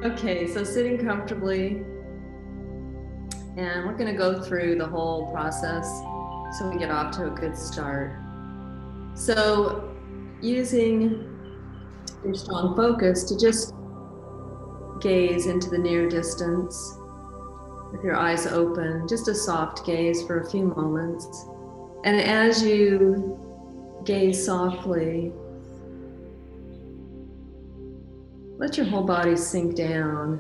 Okay, so sitting comfortably, and we're going to go through the whole process so we get off to a good start. So, using your strong focus to just gaze into the near distance with your eyes open, just a soft gaze for a few moments. And as you gaze softly, let your whole body sink down.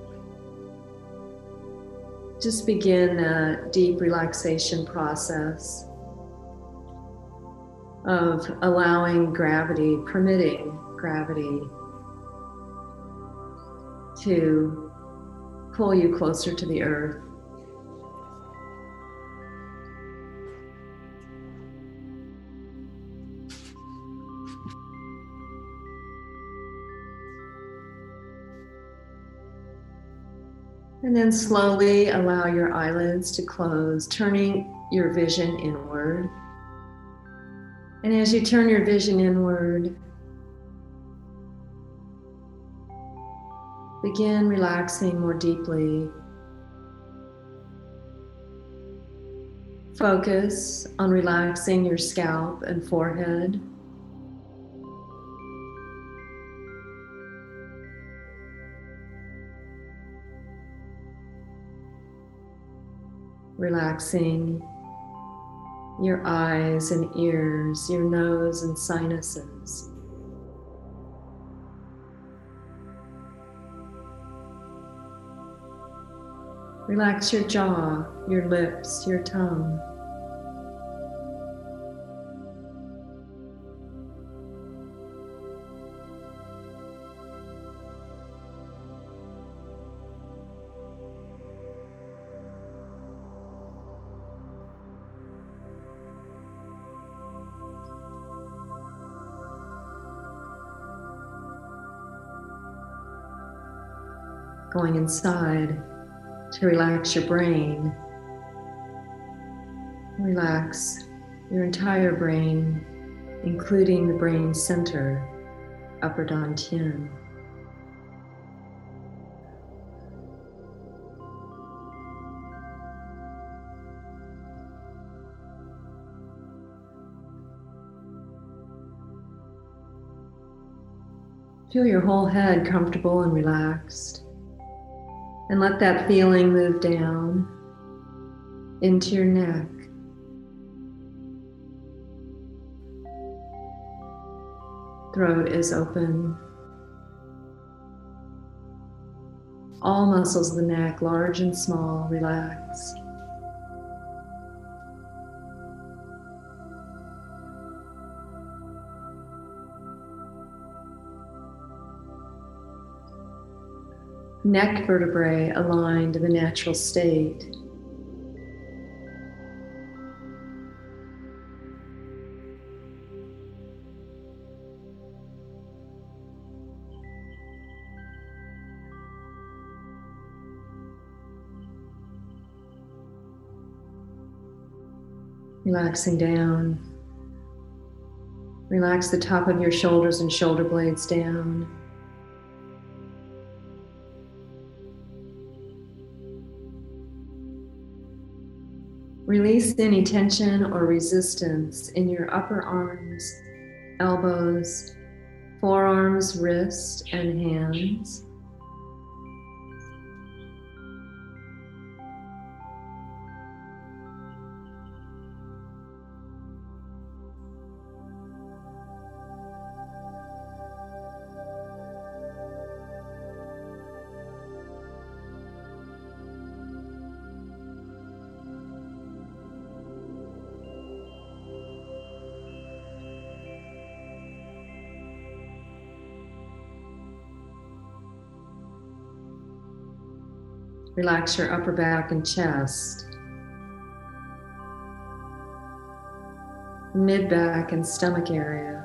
Just begin a deep relaxation process of allowing gravity, permitting gravity to pull you closer to the earth. And then slowly allow your eyelids to close, turning your vision inward. And as you turn your vision inward, begin relaxing more deeply. Focus on relaxing your scalp and forehead. Relaxing your eyes and ears, your nose and sinuses. Relax your jaw, your lips, your tongue. Going inside to relax your brain. Relax your entire brain, including the brain center, upper dantian. Feel your whole head comfortable and relaxed. And let that feeling move down into your neck. Throat is open. All muscles of the neck, large and small, relax. Neck vertebrae aligned in the natural state. Relaxing down. Relax the top of your shoulders and shoulder blades down. Release any tension or resistance in your upper arms, elbows, forearms, wrists, and hands. Relax your upper back and chest, mid-back and stomach area,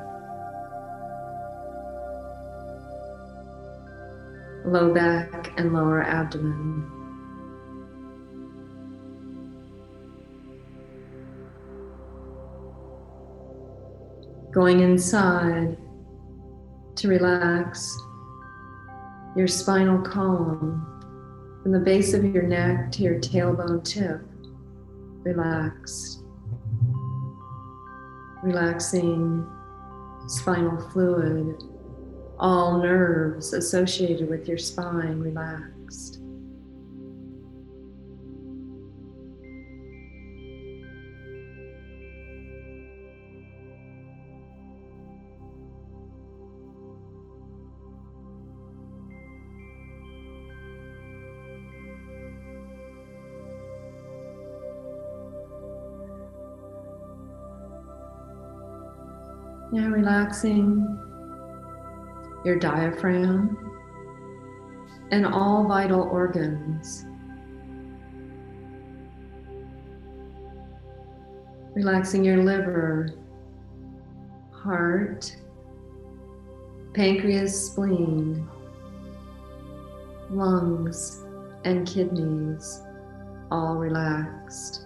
low back and lower abdomen. Going inside to relax your spinal column, from the base of your neck to your tailbone tip, relaxed. Relaxing spinal fluid, all nerves associated with your spine relaxed. Now relaxing your diaphragm and all vital organs. Relaxing your liver, heart, pancreas, spleen, lungs, and kidneys, all relaxed.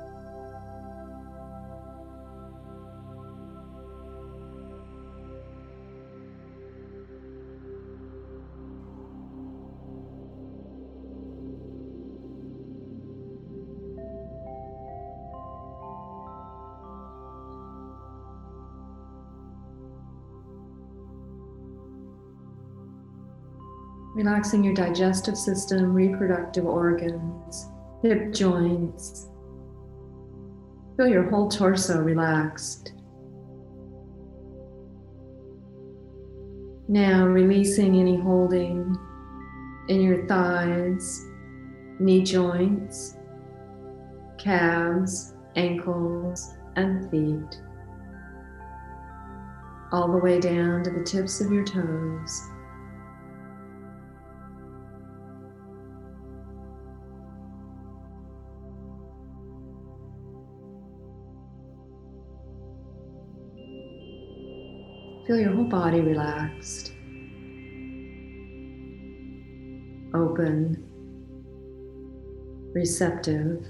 Relaxing your digestive system, reproductive organs, hip joints. Feel your whole torso relaxed. Now releasing any holding in your thighs, knee joints, calves, ankles, and feet. All the way down to the tips of your toes. Feel your whole body relaxed, open, receptive.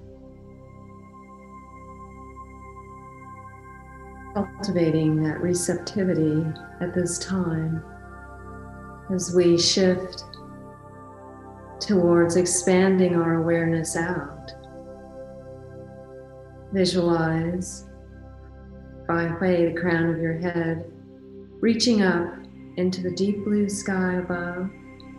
Cultivating that receptivity at this time as we shift towards expanding our awareness out. Visualize by way of the crown of your head, reaching up into the deep blue sky above.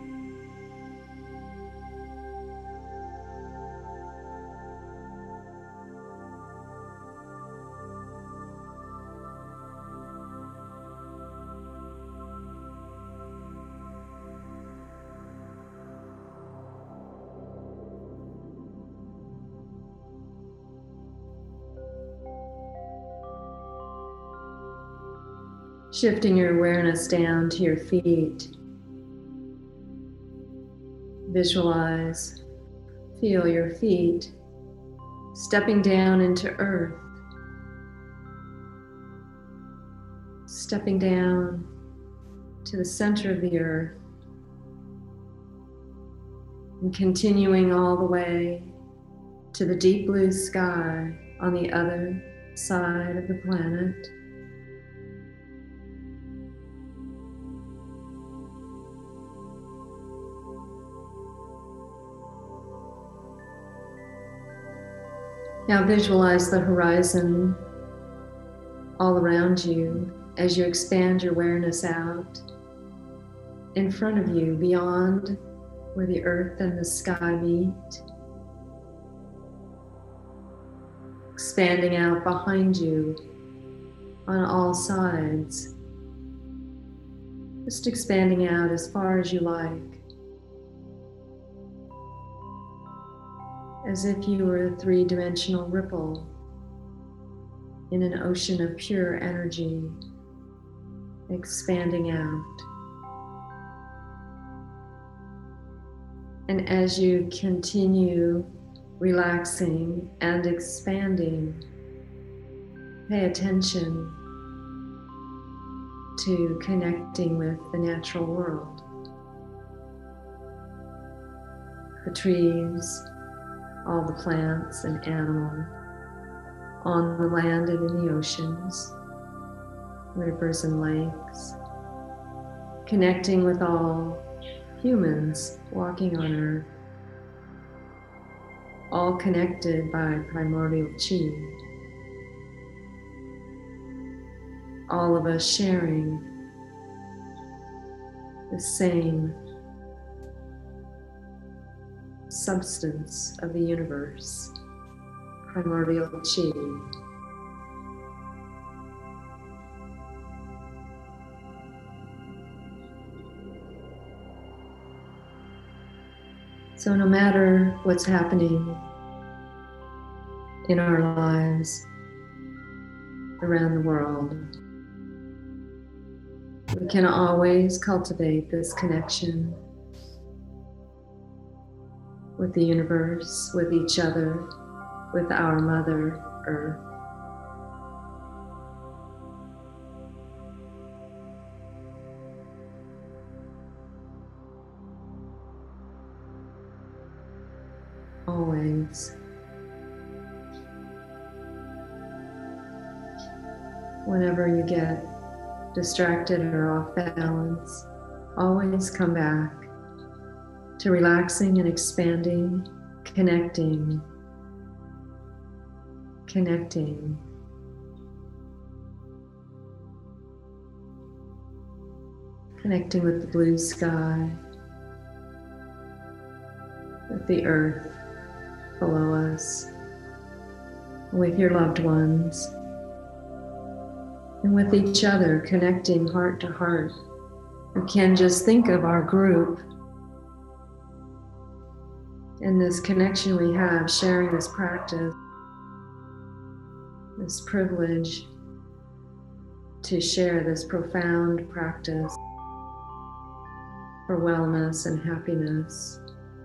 Shifting your awareness down to your feet. Visualize, feel your feet stepping down into earth, stepping down to the center of the earth, and continuing all the way to the deep blue sky on the other side of the planet. Now visualize the horizon all around you as you expand your awareness out. In front of you, beyond where the earth and the sky meet. Expanding out behind you on all sides. Just expanding out as far as you like. As if you were a three-dimensional ripple in an ocean of pure energy, expanding out. And as you continue relaxing and expanding, pay attention to connecting with the natural world. The trees, all the plants and animals, on the land and in the oceans, rivers and lakes, connecting with all humans walking on Earth, all connected by primordial chi. All of us sharing the same substance of the universe, primordial chi. So no matter what's happening in our lives around the world, we can always cultivate this connection with the universe, with each other, with our Mother Earth. Always. Whenever you get distracted or off balance, always come back to relaxing and expanding, connecting, connecting. Connecting with the blue sky, with the earth below us, with your loved ones, and with each other, connecting heart to heart. We can just think of our group and this connection we have, sharing this practice, this privilege to share this profound practice for wellness and happiness,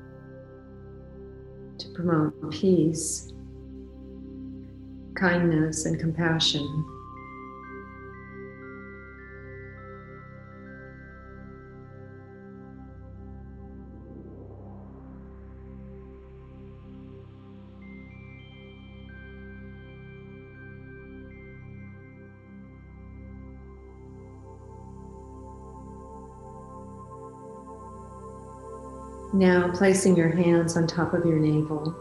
to promote peace, kindness, and compassion. Now placing your hands on top of your navel.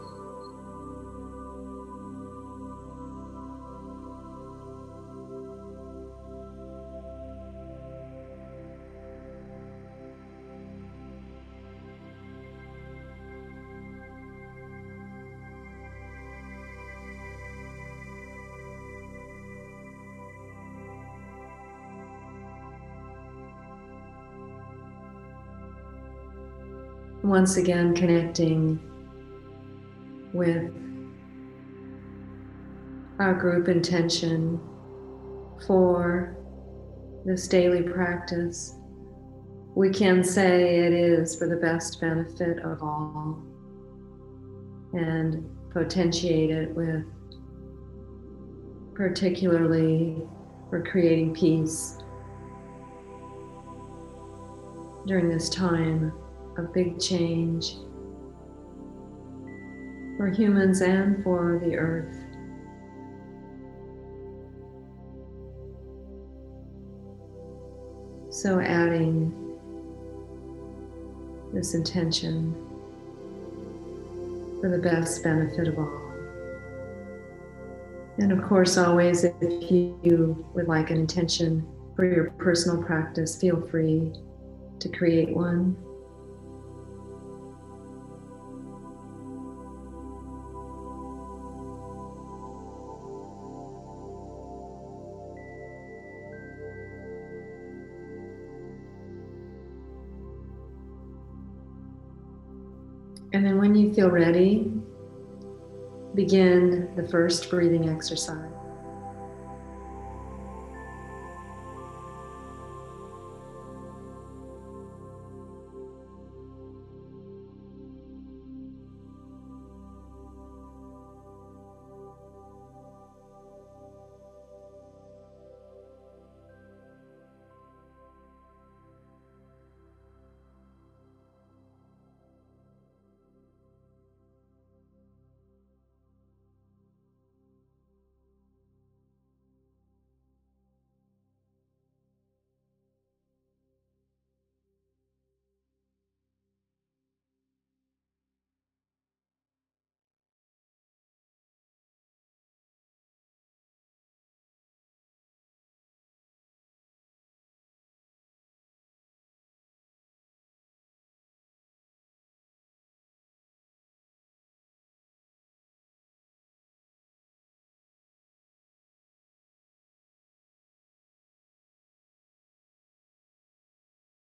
Once again, connecting with our group intention for this daily practice. We can say it is for the best benefit of all and potentiate it with particularly for creating peace during this time of big change for humans and for the earth. So adding this intention for the best benefit of all. And of course, always, if you would like an intention for your personal practice, feel free to create one. And then when you feel ready, begin the first breathing exercise.